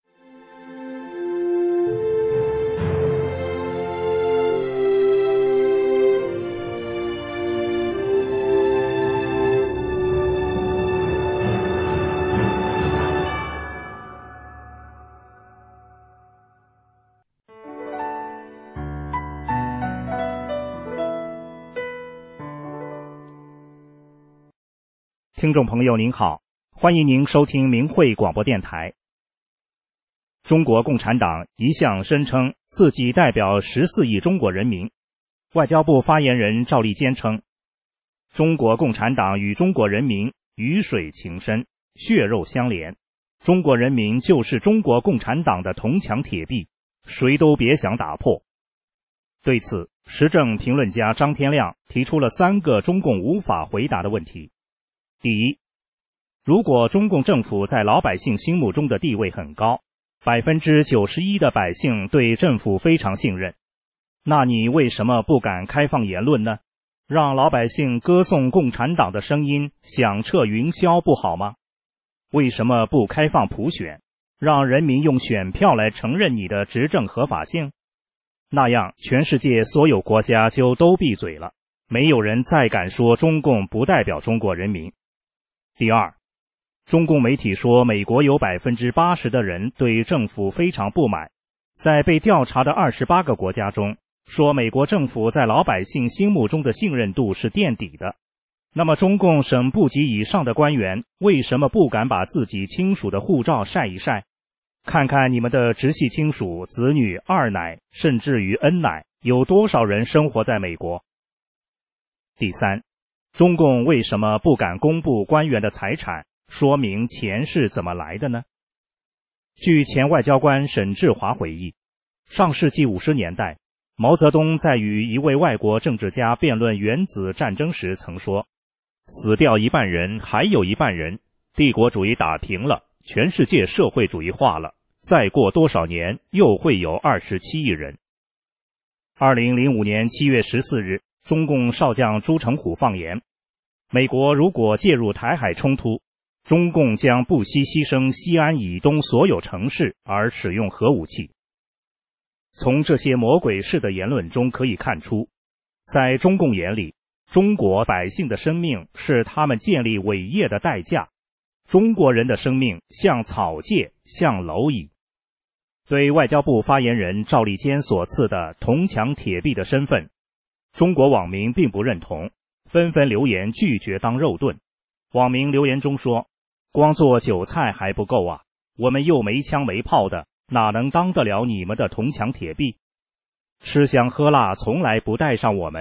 听众朋友您好，欢迎您收听明慧广播电台。中国共产党一向声称自己代表十四亿中国人民。外交部发言人赵立坚称，中国共产党与中国人民鱼水情深，血肉相连，中国人民就是中国共产党的铜墙铁壁，谁都别想打破。对此，时政评论家张天亮提出了三个中共无法回答的问题。第一，如果中共政府在老百姓心目中的地位很高， 百分之九十一 的百姓对政府非常信任，那你为什么不敢开放言论呢？让老百姓歌颂共产党的声音响彻云霄不好吗？为什么不开放普选，让人民用选票来承认你的执政合法性？那样全世界所有国家就都闭嘴了，没有人再敢说中共不代表中国人民。第二，中共媒体说美国有 百分之八十 的人对政府非常不满，在被调查的二十八个国家中，说美国政府在老百姓心目中的信任度是垫底的。那么中共省部级以上的官员为什么不敢把自己亲属的护照晒一晒？看看你们的直系亲属、子女、二奶，甚至于恩奶，有多少人生活在美国？第三，中共为什么不敢公布官员的财产，说明钱是怎么来的呢？据前外交官沈志华回忆，上世纪五十年代，毛泽东在与一位外国政治家辩论原子战争时曾说，死掉一半人，还有一半人，帝国主义打平了，全世界社会主义化了，再过多少年又会有二十七亿人。二零零五年七月十四日，中共少将朱成虎放言，美国如果介入台海冲突，中共将不惜牺牲西安以东所有城市而使用核武器。从这些魔鬼式的言论中可以看出，在中共眼里，中国百姓的生命是他们建立伟业的代价，中国人的生命像草芥，像蝼蚁。对外交部发言人赵立坚所赐的铜墙铁壁的身份，中国网民并不认同，纷纷留言拒绝当肉盾。网民留言中说，光做韭菜还不够啊，我们又没枪没炮的，哪能当得了你们的铜墙铁壁？吃香喝辣从来不带上我们，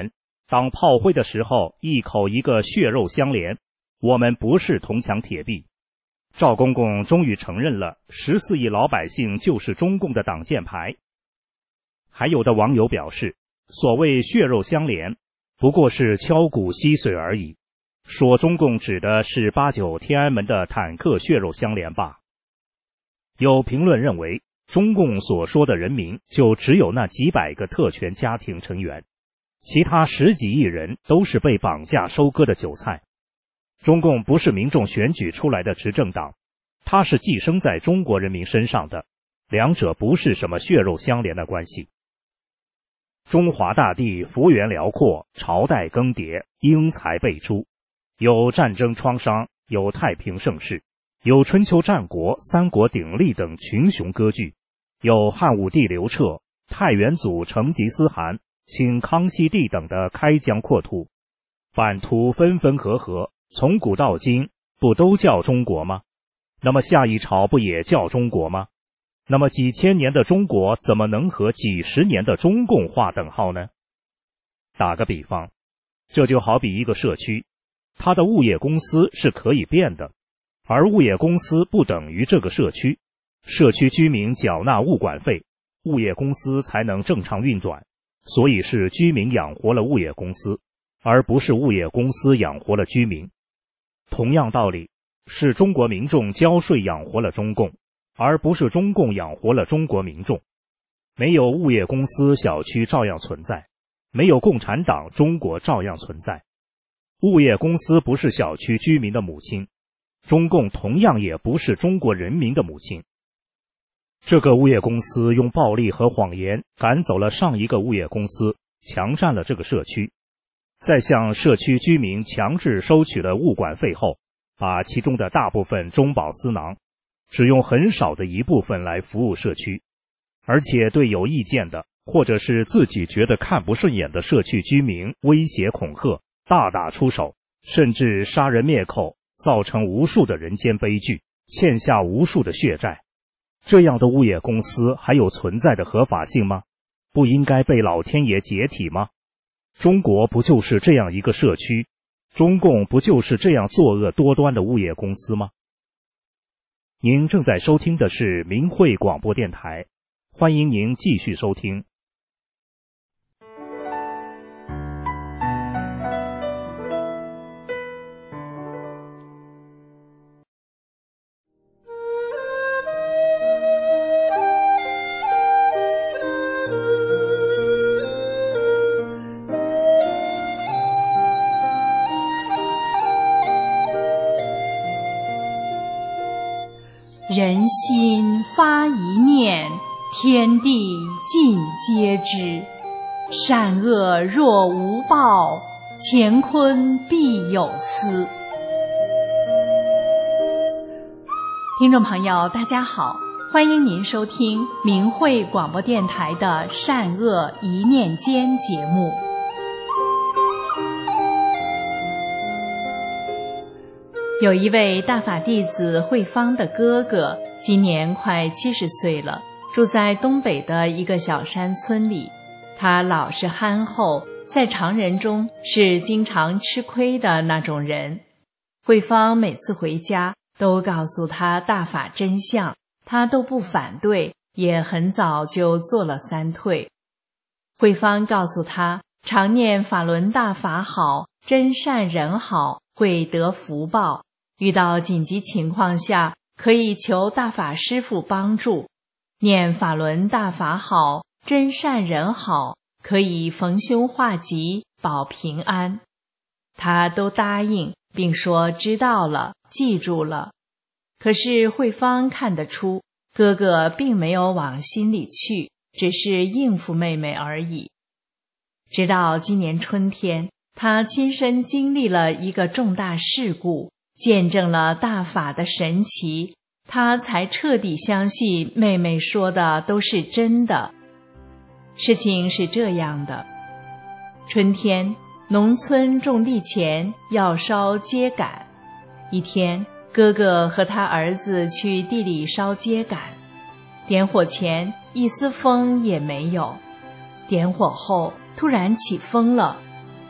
当炮灰的时候，一口一个血肉相连，我们不是铜墙铁壁。赵公公终于承认了十四亿老百姓就是中共的挡箭牌。还有的网友表示，所谓血肉相连，不过是敲骨吸髓而已，说中共指的是八九天安门的坦克血肉相连吧。有评论认为，中共所说的人民就只有那几百个特权家庭成员，其他十几亿人都是被绑架收割的韭菜。中共不是民众选举出来的执政党，它是寄生在中国人民身上的，两者不是什么血肉相连的关系。中华大地幅员辽阔，朝代更迭，英才辈出，有战争创伤，有太平盛世，有春秋战国、三国鼎立等群雄割据，有汉武帝刘彻、太元祖成吉思汗、清康熙帝等的开疆扩土，版图分分合合，从古到今不都叫中国吗？那么下一朝不也叫中国吗？那么几千年的中国怎么能和几十年的中共划等号呢？打个比方，这就好比一个社区，它的物业公司是可以变的，而物业公司不等于这个社区，社区居民缴纳物管费，物业公司才能正常运转，所以是居民养活了物业公司，而不是物业公司养活了居民。同样道理，是中国民众交税养活了中共，而不是中共养活了中国民众。没有物业公司，小区照样存在；没有共产党，中国照样存在。物业公司不是小区居民的母亲，中共同样也不是中国人民的母亲。这个物业公司用暴力和谎言赶走了上一个物业公司，强占了这个社区，再向社区居民强制收取了物管费后，把其中的大部分中饱私囊，只用很少的一部分来服务社区，而且对有意见的或者是自己觉得看不顺眼的社区居民威胁恐吓，大打出手，甚至杀人灭口，造成无数的人间悲剧，欠下无数的血债。这样的物业公司还有存在的合法性吗？不应该被老天爷解体吗？中国不就是这样一个社区？中共不就是这样作恶多端的物业公司吗？您正在收听的是明慧广播电台，欢迎您继续收听。 人心发一念，天地尽皆知。善恶若无报，乾坤必有私。听众朋友，大家好，欢迎您收听明慧广播电台的《善恶一念间》节目。有一位大法弟子慧芳的哥哥，今年快七十岁了，住在东北的一个小山村里。他老实憨厚，在常人中是经常吃亏的那种人。慧芳每次回家都告诉他大法真相，他都不反对，也很早就做了三退。慧芳告诉他，常念法轮大法好，真善人好，会得福报。遇到紧急情况下，可以求大法师父帮助。念法轮大法好，真善人好，可以逢凶化吉，保平安。他都答应，并说知道了，记住了。可是慧芳看得出，哥哥并没有往心里去，只是应付妹妹而已。直到今年春天，他亲身经历了一个重大事故，见证了大法的神奇，他才彻底相信妹妹说的都是真的。事情是这样的，春天，农村种地前要烧秸秆。一天，哥哥和他儿子去地里烧秸秆，点火前一丝风也没有，点火后突然起风了，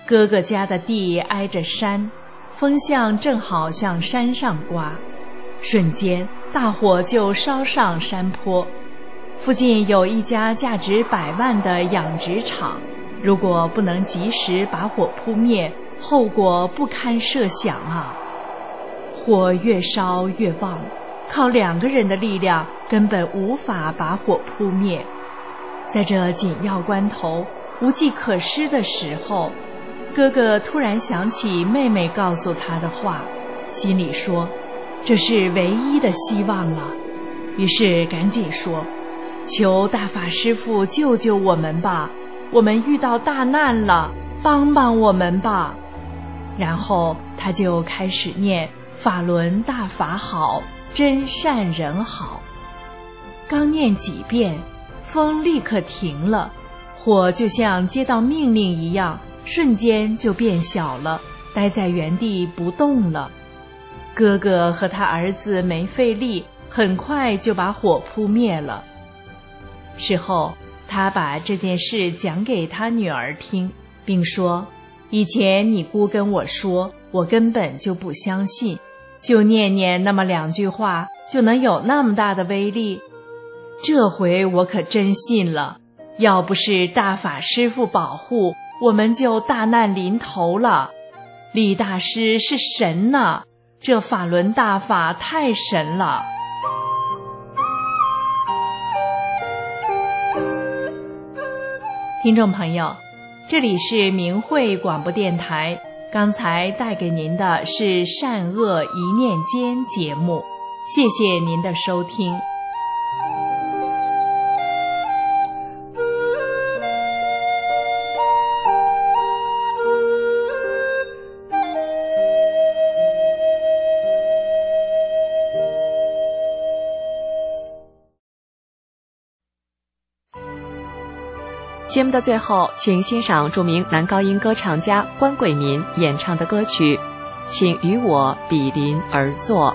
哥哥家的地挨着山，风向正好向山上刮，瞬间大火就烧上山坡。附近有一家价值百万的养殖场，如果不能及时把火扑灭，后果不堪设想啊！火越烧越旺，靠两个人的力量根本无法把火扑灭。在这紧要关头，无计可施的时候，哥哥突然想起妹妹告诉他的话，心里说这是唯一的希望了，于是赶紧说，求大法师父救救我们吧，我们遇到大难了，帮帮我们吧。然后他就开始念法轮大法好，真善人好。刚念几遍，风立刻停了，火就像接到命令一样，瞬间就变小了，待在原地不动了。哥哥和他儿子没费力，很快就把火扑灭了。事后他把这件事讲给他女儿听，并说，以前你姑跟我说，我根本就不相信，就念念那么两句话就能有那么大的威力，这回我可真信了，要不是大法师父保护，我们就大难临头了。李大师是神呐，这法轮大法太神了。听众朋友，这里是明慧广播电台，刚才带给您的是善恶一念间节目，谢谢您的收听。 节目的最后，请欣赏著名男高音歌唱家关贵民演唱的歌曲《请与我比邻而坐》。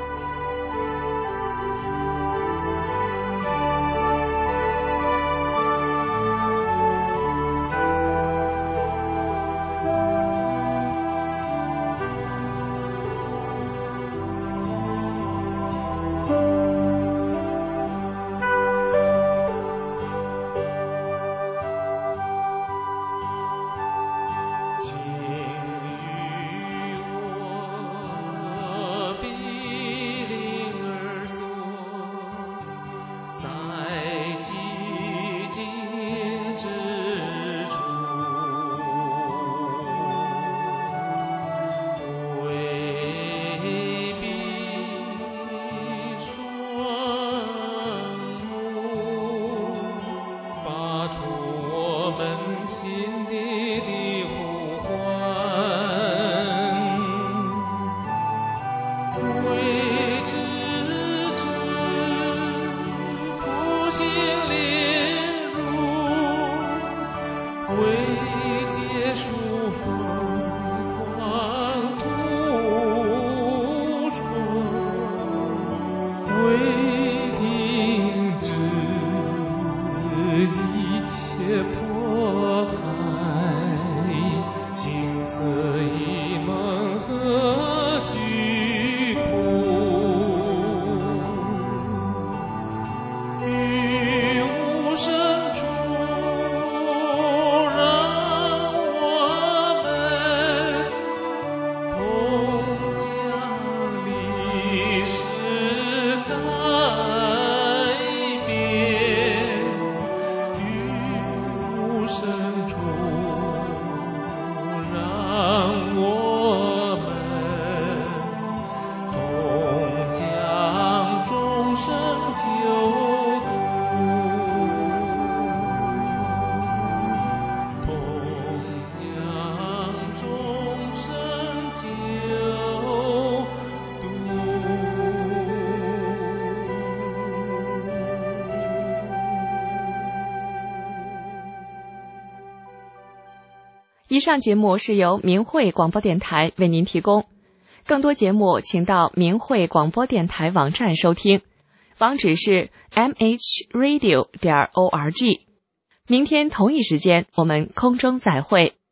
以上节目是由明慧广播电台为您提供，更多节目请到明慧广播电台网站收听，网址是 m h radio 点 org。明天同一时间我们空中再会。